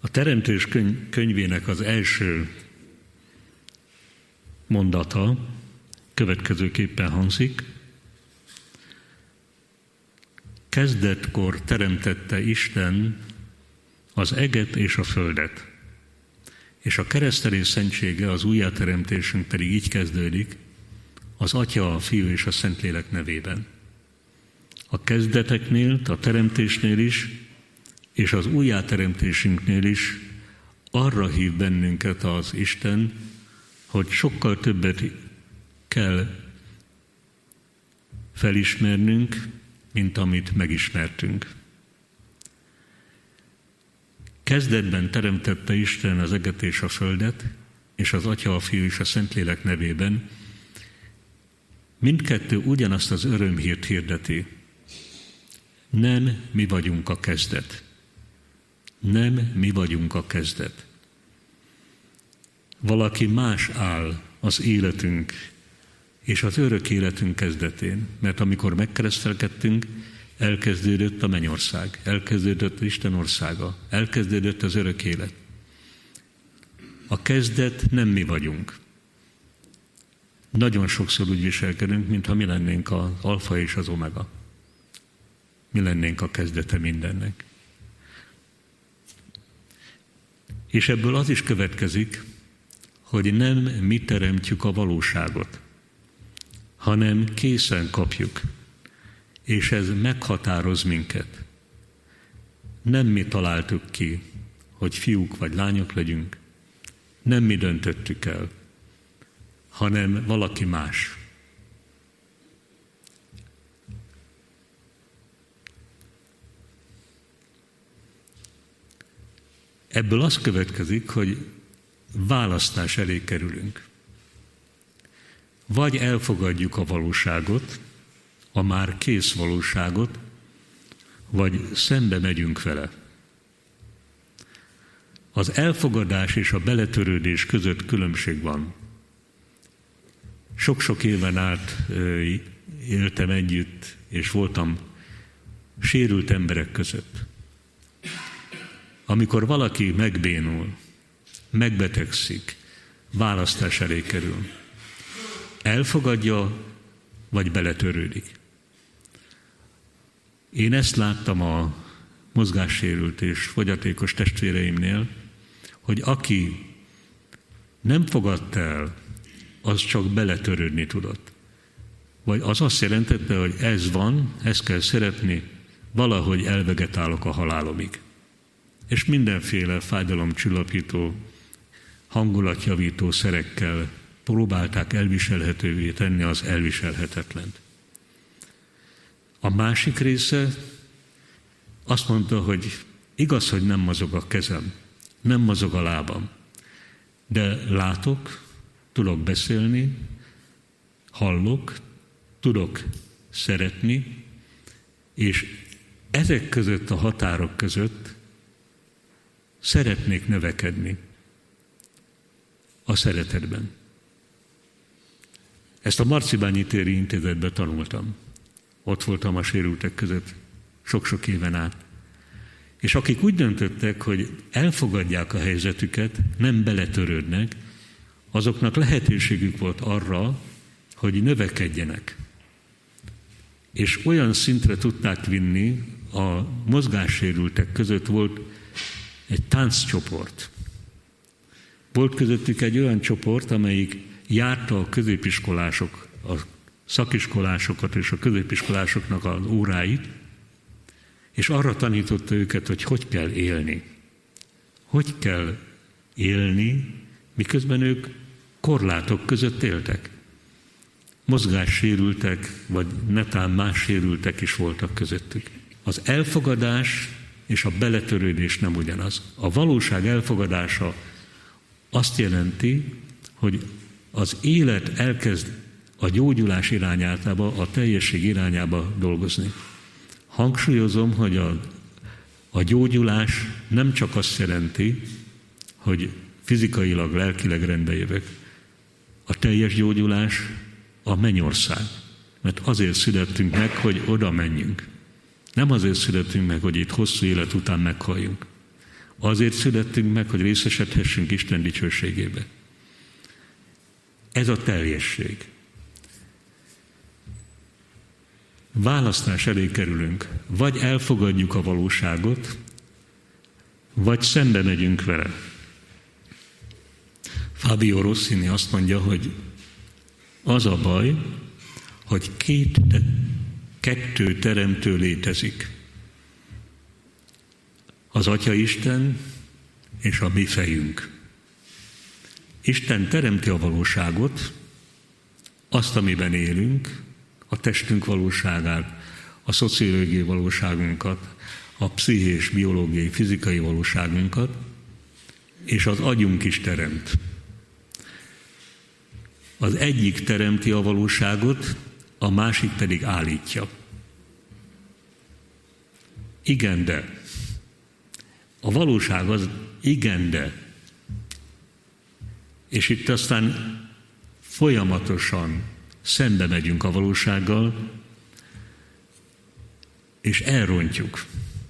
Teremtés könyvének az első mondata következőképpen hangzik: kezdetkor teremtette Isten az eget és a földet. És a keresztelés szentsége, az újjáteremtésünk pedig így kezdődik: az Atya, a Fiú és a Szentlélek nevében. A kezdeteknél, a teremtésnél is, és az újjáteremtésünknél is arra hív bennünket az Isten, hogy sokkal többet kell felismernünk, mint amit megismertünk. Kezdetben teremtette Isten az eget és a földet, és az Atya, a Fiú és a Szentlélek nevében. Mindkettő ugyanazt az örömhírt hirdeti. Nem mi vagyunk a kezdet. Nem mi vagyunk a kezdet. Valaki más áll az életünk és az örök életünk kezdetén, mert amikor megkeresztelkedtünk, elkezdődött a mennyország, elkezdődött Isten országa, elkezdődött az örök élet. A kezdet nem mi vagyunk. Nagyon sokszor úgy viselkedünk, mintha mi lennénk az alfa és az omega. Mi lennénk a kezdete mindennek. És ebből az is következik, hogy nem mi teremtjük a valóságot, hanem készen kapjuk, és ez meghatároz minket. Nem mi találtuk ki, hogy fiúk vagy lányok legyünk, nem mi döntöttük el, hanem valaki más. Ebből az következik, hogy választás elé kerülünk. Vagy elfogadjuk a valóságot, a már kész valóságot, vagy szembe megyünk vele. Az elfogadás és a beletörődés között különbség van. Sok-sok éven át éltem együtt, és voltam sérült emberek között. Amikor valaki megbénul, megbetegszik, választás elé kerül, elfogadja, vagy beletörődik. Én ezt láttam a mozgássérült és fogyatékos testvéreimnél, hogy aki nem fogadta el, az csak beletörődni tudott. Vagy az azt jelentette, hogy ez van, ezt kell szeretni, valahogy elvegetálok a halálomig. És mindenféle fájdalomcsillapító, hangulatjavító szerekkel próbálták elviselhetővé tenni az elviselhetetlent. A másik része azt mondta, hogy igaz, hogy nem mozog a kezem, nem mozog a lábam, de látok, tudok beszélni, hallok, tudok szeretni, és ezek között, a határok között szeretnék növekedni a szeretetben. Ezt a Marcibányi Téri Intézetben tanultam. Ott voltam a sérültek között sok-sok éven át. És akik úgy döntöttek, hogy elfogadják a helyzetüket, nem beletörődnek, azoknak lehetőségük volt arra, hogy növekedjenek. És olyan szintre tudták vinni, a mozgássérültek között volt egy tánccsoport. Volt közöttük egy olyan csoport, amelyik járta a középiskolások, a szakiskolásokat és a középiskolásoknak az óráit, és arra tanította őket, hogy hogy kell élni. Hogy kell élni, miközben ők korlátok között éltek. Mozgássérültek, vagy netán más sérültek is voltak közöttük. Az elfogadás és a beletörődés nem ugyanaz. A valóság elfogadása azt jelenti, hogy az élet elkezd a gyógyulás irányába, a teljesség irányába dolgozni. Hangsúlyozom, hogy a gyógyulás nem csak azt jelenti, hogy fizikailag, lelkileg rendbe jövök. A teljes gyógyulás a mennyország. Mert azért születtünk meg, hogy oda menjünk. Nem azért születtünk meg, hogy itt hosszú élet után meghalljunk. Azért születtünk meg, hogy részesedhessünk Isten dicsőségébe. Ez a teljesség. Választás elé kerülünk. Vagy elfogadjuk a valóságot, vagy szembe megyünk vele. Fabio Rossini azt mondja, hogy az a baj, hogy kettő teremtő létezik. Az Atyaisten és a mi fejünk. Isten teremti a valóságot, azt, amiben élünk, a testünk valóságát, a szociológiai valóságunkat, a pszichés, biológiai, fizikai valóságunkat, és az agyunk is teremt. Az egyik teremti a valóságot, a másik pedig állítja. Igen, de. A valóság az igen, de. És itt aztán folyamatosan szembe megyünk a valósággal, és elrontjuk.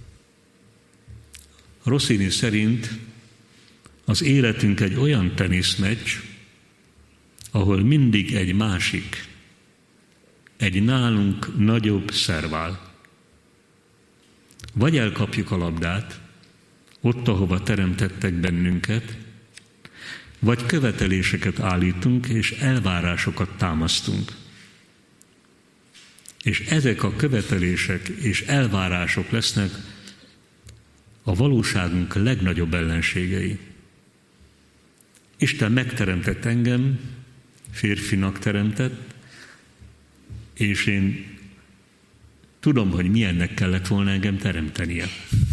Rossini szerint az életünk egy olyan teniszmeccs, ahol mindig egy másik, egy nálunk nagyobb szervál. Vagy elkapjuk a labdát, ott, ahova teremtettek bennünket, vagy követeléseket állítunk, és elvárásokat támasztunk. És ezek a követelések és elvárások lesznek a valóságunk legnagyobb ellenségei. Isten megteremtett engem, férfinak teremtett, és én tudom, hogy milyennek kellett volna engem teremtenie.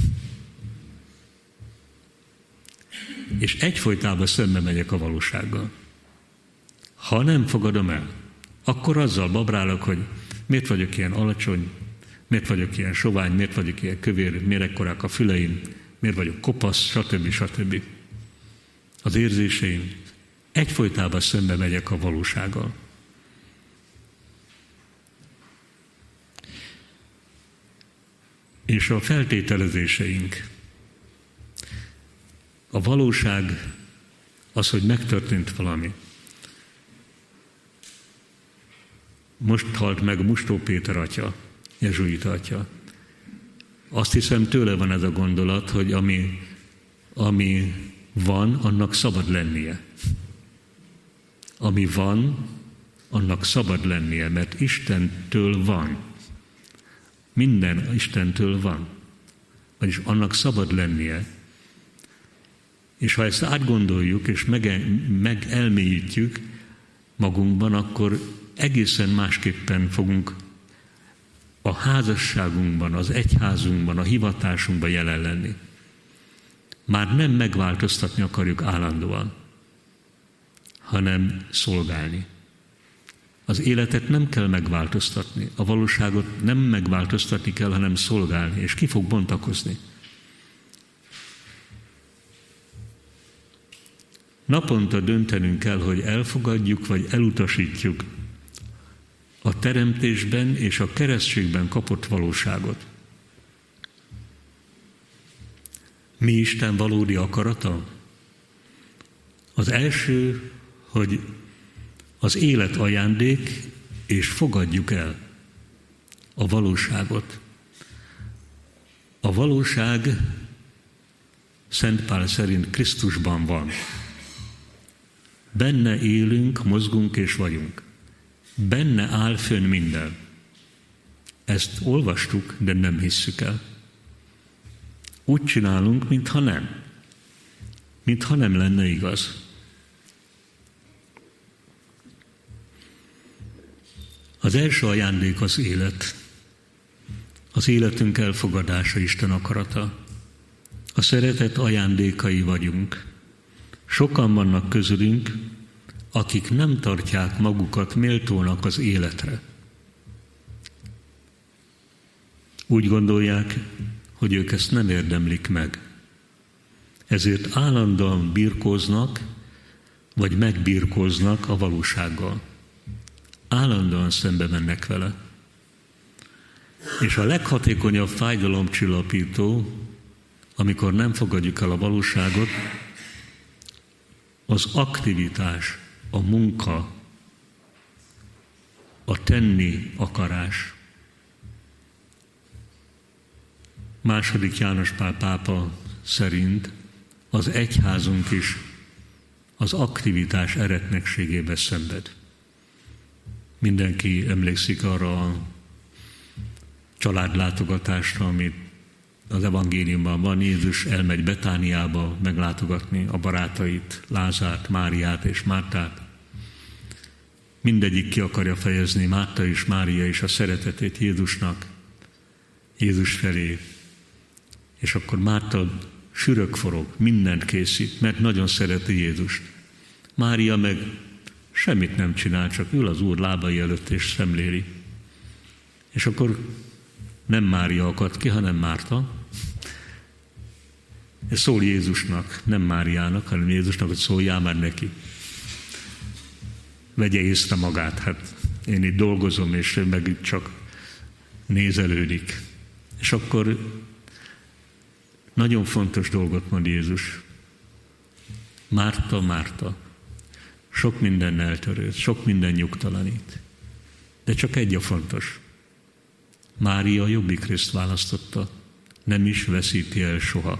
És egyfolytában szembe megyek a valósággal. Ha nem fogadom el, akkor azzal babrálok, hogy miért vagyok ilyen alacsony, miért vagyok ilyen sovány, miért vagyok ilyen kövér, miért ekkorák a füleim, miért vagyok kopasz, stb. Az érzéseim. Egyfolytában szembe megyek a valósággal. És a feltételezéseink. A valóság az, hogy megtörtént valami. Most halt meg Mustó Péter atya, jezsuita atya. Azt hiszem, tőle van ez a gondolat, hogy ami van, annak szabad lennie. Ami van, annak szabad lennie, mert Istentől van. Minden Istentől van. Vagyis annak szabad lennie. És ha ezt átgondoljuk, és megelmélyítjük magunkban, akkor egészen másképpen fogunk a házasságunkban, az egyházunkban, a hivatásunkban jelen lenni. Már nem megváltoztatni akarjuk állandóan, hanem szolgálni. Az életet nem kell megváltoztatni, a valóságot nem megváltoztatni kell, hanem szolgálni, és ki fog bontakozni. Naponta döntenünk kell, hogy elfogadjuk, vagy elutasítjuk a teremtésben és a keresztségben kapott valóságot. Mi Isten valódi akarata? Az első, hogy az élet ajándék, és fogadjuk el a valóságot. A valóság Szent Pál szerint Krisztusban van. Benne élünk, mozgunk és vagyunk. Benne áll fönn minden. Ezt olvastuk, de nem hisszük el. Úgy csinálunk, mintha nem. Mintha nem lenne igaz. Az első ajándék az élet. Az életünk elfogadása Isten akarata. A szeretet ajándékai vagyunk. Sokan vannak közülünk, akik nem tartják magukat méltónak az életre. Úgy gondolják, hogy ők ezt nem érdemlik meg. Ezért állandóan birkóznak, vagy megbirkóznak a valósággal. Állandóan szembe mennek vele. És a leghatékonyabb fájdalomcsillapító amikor nem fogadjuk el a valóságot, az aktivitás, a munka, a tenni akarás. II. János Pál pápa szerint az egyházunk is az aktivitás eretnekségébe szenved. Mindenki emlékszik arra a családlátogatásra, amit az evangéliumban van. Jézus elmegy Betániába meglátogatni a barátait, Lázárt, Máriát és Mártát. Mindegyik ki akarja fejezni, Márta és Mária is, a szeretetét Jézus felé. És akkor Márta sürögforog, mindent készít, mert nagyon szereti Jézust. Mária meg semmit nem csinál, csak ül az Úr lábai előtt és szemléli. És akkor nem Mária akad ki, hanem Márta. Ez szól Jézusnak, nem Máriának, hanem Jézusnak, hogy szóljál már neki. Vegye észre magát, hát én itt dolgozom, és ő meg itt csak nézelődik. És akkor nagyon fontos dolgot mond Jézus. Márta, Márta, sok minden eltörőd, sok minden nyugtalanít. De csak egy a fontos. Mária a jobbik részt választotta, nem is veszíti el soha.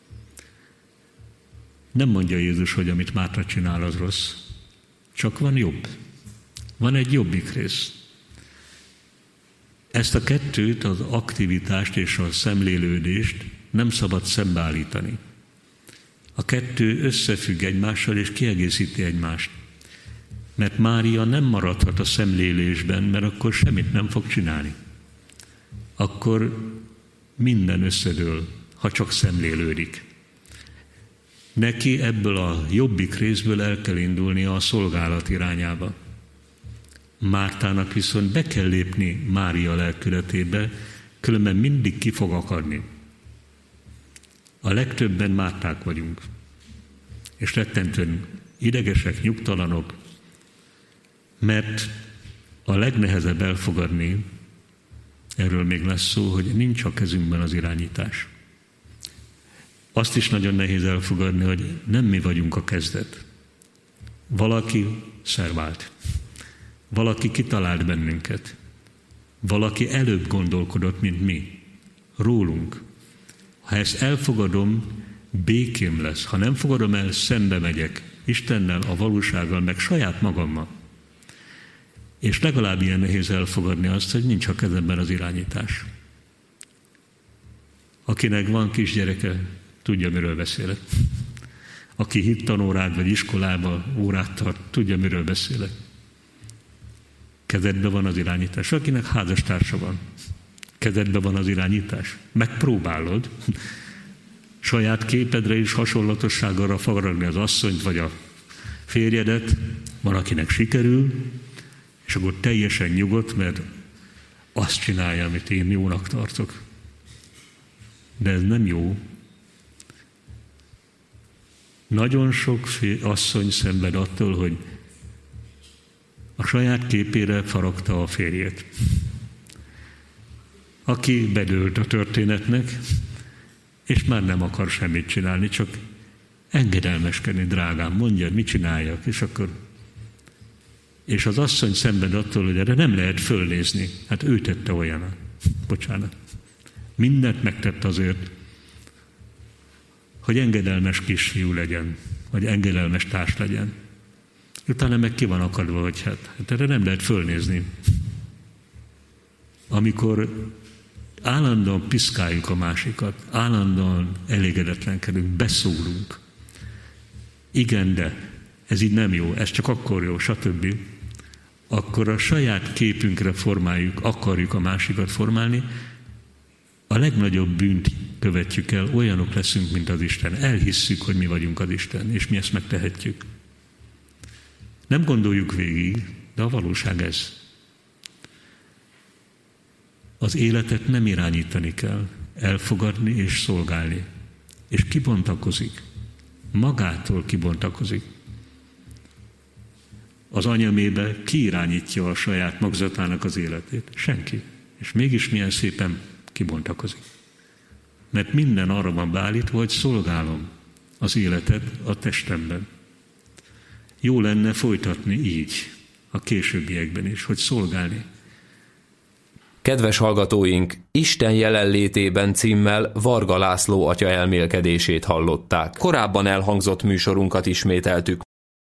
Nem mondja Jézus, hogy amit Márta csinál, az rossz. Csak van jobb. Van egy jobbik rész. Ezt a kettőt, az aktivitást és a szemlélődést nem szabad szembeállítani. A kettő összefügg egymással és kiegészíti egymást. Mert Mária nem maradhat a szemlélésben, mert akkor semmit nem fog csinálni. Akkor minden összedől, ha csak szemlélődik. Neki ebből a jobbik részből el kell indulnia a szolgálat irányába. Mártának viszont be kell lépni Mária lelkületébe, különben mindig ki fog akadni. A legtöbben Márták vagyunk, és rettentően idegesek, nyugtalanok, mert a legnehezebb elfogadni, erről még lesz szó, hogy nincs a kezünkben az irányítás. Azt is nagyon nehéz elfogadni, hogy nem mi vagyunk a kezdet. Valaki szervált. Valaki kitalált bennünket. Valaki előbb gondolkodott, mint mi. Rólunk. Ha ezt elfogadom, békém lesz. Ha nem fogadom el, szembe megyek Istennel, a valósággal, meg saját magammal. És legalább ilyen nehéz elfogadni azt, hogy nincs a kezemben az irányítás. Akinek van kisgyereke, tudja, miről beszélek. Aki hittanórát vagy iskolába órát tart, tudja, miről beszélek. Kezedben van az irányítás. Akinek házastársa van, kezedben van az irányítás. Megpróbálod saját képedre és hasonlatosságra faragni az asszonyt vagy a férjedet, van, akinek sikerül, és akkor teljesen nyugodt, mert azt csinálja, amit én jónak tartok. De ez nem jó. Nagyon sok asszony szenved attól, hogy a saját képére faragta a férjét. Aki bedőlt a történetnek, és már nem akar semmit csinálni, csak engedelmeskedni, drágám, mondja, mit csináljak, és az asszony szenved attól, hogy erre nem lehet fölnézni. Hát ő tette olyan. Bocsánat. Mindent megtett azért, hogy engedelmes kisfiú legyen, vagy engedelmes társ legyen. Utána meg ki van akadva, hogy hát erre nem lehet fölnézni. Amikor állandóan piszkáljuk a másikat, állandóan elégedetlenkedünk, beszólunk. Igen, de ez így nem jó, ez csak akkor jó, stb. Akkor a saját képünkre formáljuk, akarjuk a másikat formálni, a legnagyobb bűnt követjük el, olyanok leszünk, mint az Isten. Elhisszük, hogy mi vagyunk az Isten, és mi ezt megtehetjük. Nem gondoljuk végig, de a valóság ez. Az életet nem irányítani kell, elfogadni és szolgálni. És kibontakozik. Magától kibontakozik. Az anyamébe ki irányítja a saját magzatának az életét? Senki. És mégis milyen szépen kibontakozik. mert minden arra van beállítva, hogy szolgálom az életet a testemben. Jó lenne folytatni így a későbbiekben is, hogy szolgálni. Kedves hallgatóink, Isten jelenlétében címmel Varga László atya elmélkedését hallották. Korábban elhangzott műsorunkat ismételtük